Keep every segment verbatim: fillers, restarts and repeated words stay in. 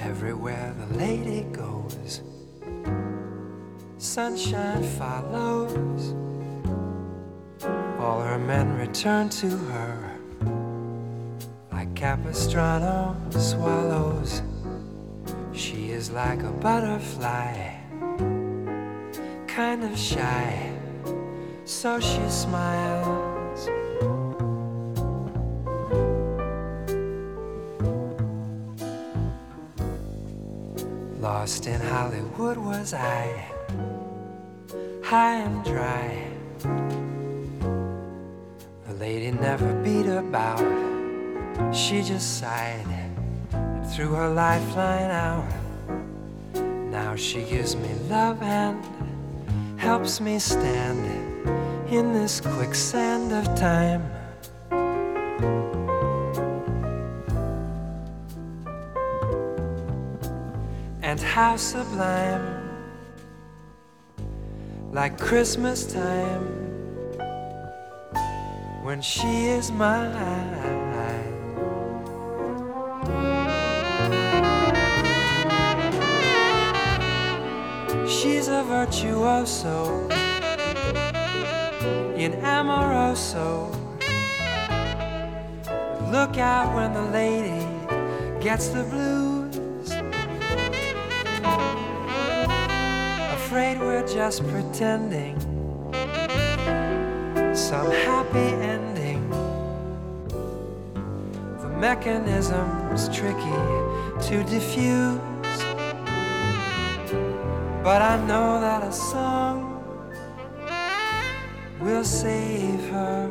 Everywhere the lady goes, sunshine follows. All her men return to her like Capistrano swallows. She is like a butterfly, kind of shy, so she smiles. Lost in Hollywood was I, high and dry. The lady never beat about, she just sighed and threw her lifeline out. Now she gives me love and helps me stand in this quicksand of time. And how sublime, like Christmas time, when she is mine. She's a virtuoso in amoroso. Look out when the lady gets the blues. Afraid we're just pretending some happy ending. The mechanism's tricky to diffuse, but I know that a song will save her.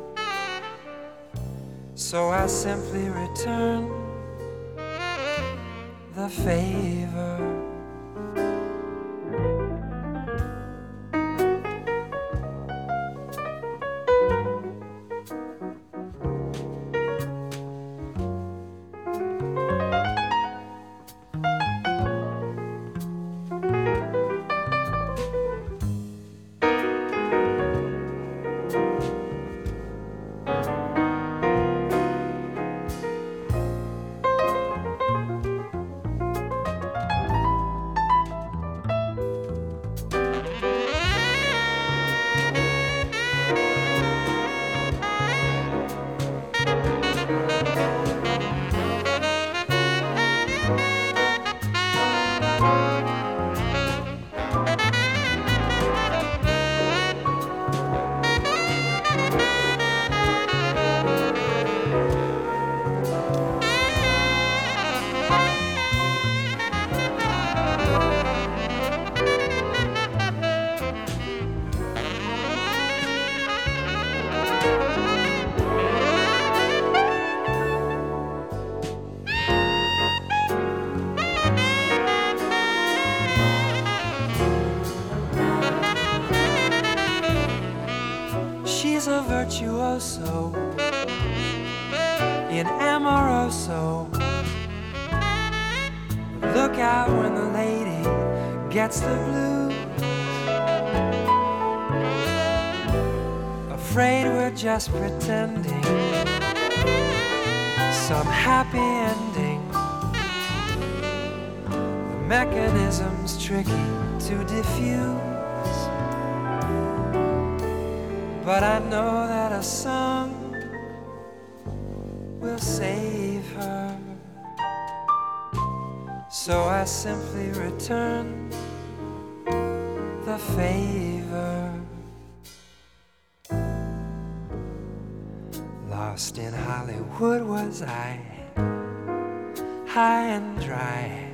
So I simply return the favor. She's a virtuoso in amoroso. Look out when the lady gets the blues. Afraid we're just pretending some happy ending. The mechanism's tricky to diffuse, but I know that a song will save her. So I simply return the favor. Lost in Hollywood was I, high and dry.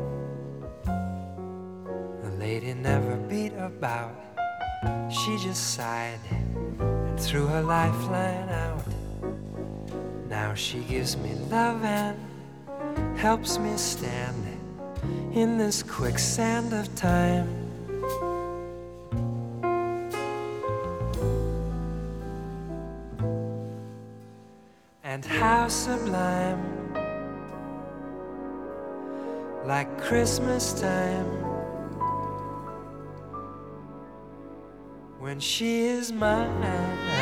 The lady never beat about, she just sighed and threw her lifeline out. Now she gives me love and helps me stand in this quicksand of time. And how sublime, like Christmas time, when she is mine.